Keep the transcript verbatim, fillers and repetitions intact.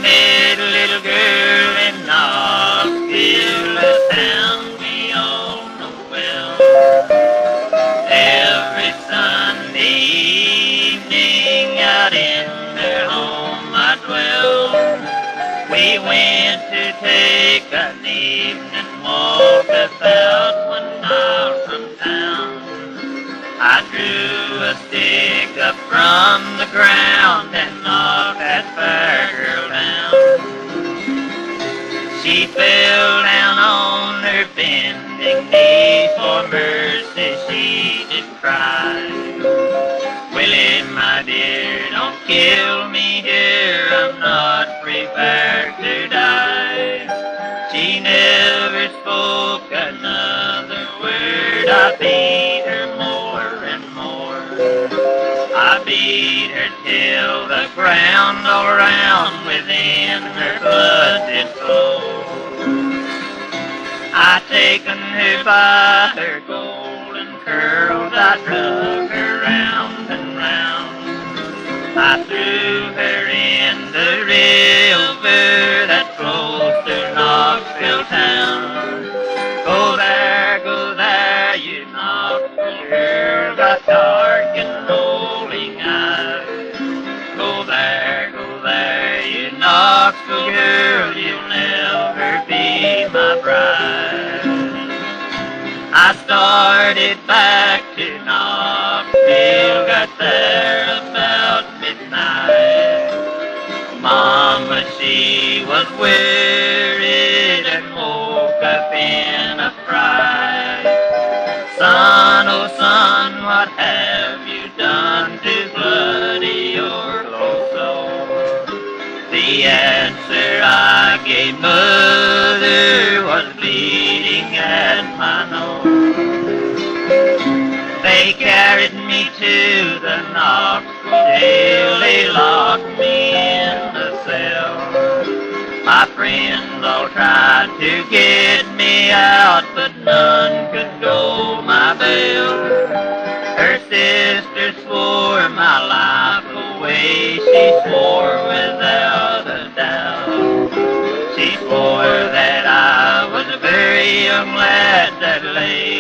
met a little girl in Knoxville, a town we all know well. Every Sunday evening out in their home I dwell. We went to take an evening walk about one mile from town. I drew a stick up from the ground and knocked that fair girl down. She fell down on her bending knees, for mercy she did cry. Willie, my dear, don't kill me here, I'm not prepared to die. She never spoke another word, I beat her more and more. I beat her till the ground all around within her blood did flow. I taken her by her golden curls, I drug her round and round. I threw her in the river that flows through Knoxville town. Go there, go there, you Knoxville girl, got dark and rolling eyes. Go there, go there, you Knoxville girl, you'll never be my bride. I started back to Knoxville, got there about midnight. Mama, she was worried and woke up in a fright. Son, oh son, what have you done to bloody your close soul? The answer I gave mother was bleeding at my nose. They carried me to the Knoxville jail, they locked me in the cell. My friends all tried to get me out, but none could go my bail. Her sister swore my life away, she swore without a doubt. She swore that I was a very young lad that lay